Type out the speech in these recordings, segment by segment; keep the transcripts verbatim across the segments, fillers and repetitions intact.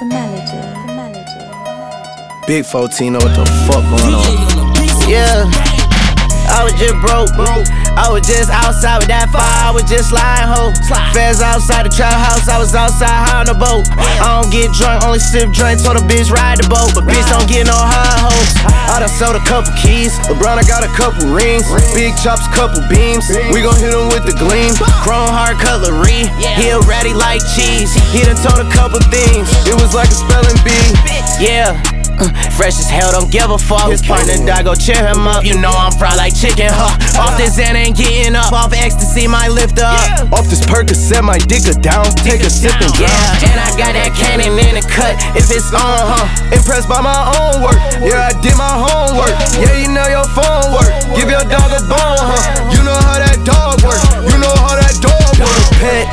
the melody, the melody. Big fourteen, know what the fuck going on. Yeah, I was just broke. I was just outside with that fire, I was just sliding ho. Feds outside the trap house, I was outside high on the boat. I don't get drunk, only sip drink, told a bitch ride the boat. But bitch don't get no high hopes. I done sold a couple keys, LeBron I got a couple rings. Big chops, couple beams, we gon' hit him with the gleam. Chrome hard cutlery, he a ratty like cheese. He done told a couple things, it was like a spelling bee. Yeah. Uh, fresh as hell, don't give a fuck. His partner die, go cheer him up. You know I'm fried like chicken, huh? Off this Xan ain't getting up. Off ecstasy, might lift up. Yeah. Off this Percocet, might dig her down. Take a sip and yeah. And I got that cannon in the cut if it's on, huh? Impressed by my own work. Yeah, I did my homework. Yeah, you know your phone work. Give your dog a bone, huh? You know how that dog work. You know how that dog work. Pet,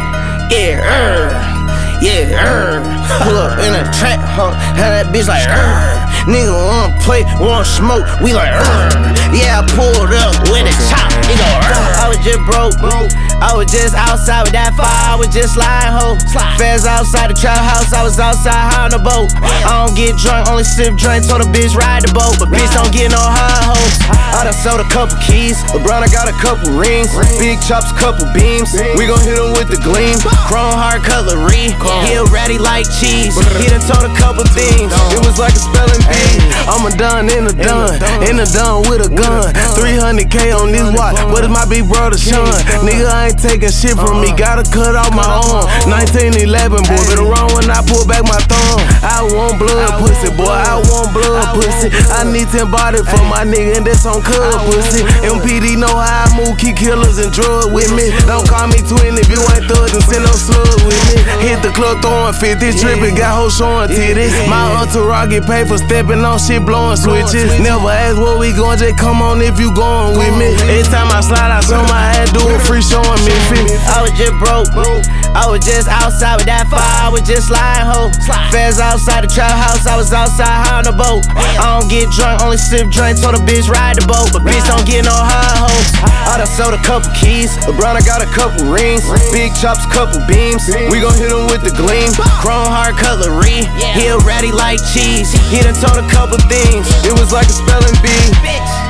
yeah, uh. Yeah, er, pull up in a trap, huh? Had that bitch like, er, nigga wanna play, wanna smoke, we like, er. Yeah, I pulled up with a chop, nigga, er. I was just broke, I was just outside with that fire, I was just sliding ho. Feds outside the trap house, I was outside high on the boat. I don't get drunk, only sip drink, told a bitch ride the boat. But bitch don't get no high hopes. I done sold a couple keys, LeBron I got a couple rings. Big chops, couple beams, we gon' hit him with the gleam. Chrome hard cutlery, he a ratty like cheese. He done told a couple things, it was like a spelling bee. I'm a done in a done, in a done with a gun. three hundred K on this watch, what is my big brother Sean? Nigga, I ain't taking shit from me, gotta cut off my arm. nineteen eleven, boy, better run when I pull back my thumb. I want blood pussy, boy, I want blood pussy. I need ten bodies for my nigga, and that's on cub pussy. M P D know how I move, keep killers and drugs with me. Don't call me twin if you ain't thug, and send no slug with me. Hit the club throwing fifty, trippin', got hoes showing titties. My entourage get paid for stepping on shit, blowing switches. Never ask where we going, just come on if you going with me. Every time I slide, I show my head, do a free showing me. I was just broke, I was just outside with that fire, I was just sliding ho. Feds outside the trap house, I was outside high on the boat. I don't get drunk, only sip drink, told a bitch ride the boat. But bitch don't get no high hopes. I done sold a couple keys, LeBron I got a couple rings. Big chops, couple beams, we gon' hit him with the gleam. Chrome hard cutlery, he a ratty like cheese. He done told a couple things, it was like a spelling bee. Bitch.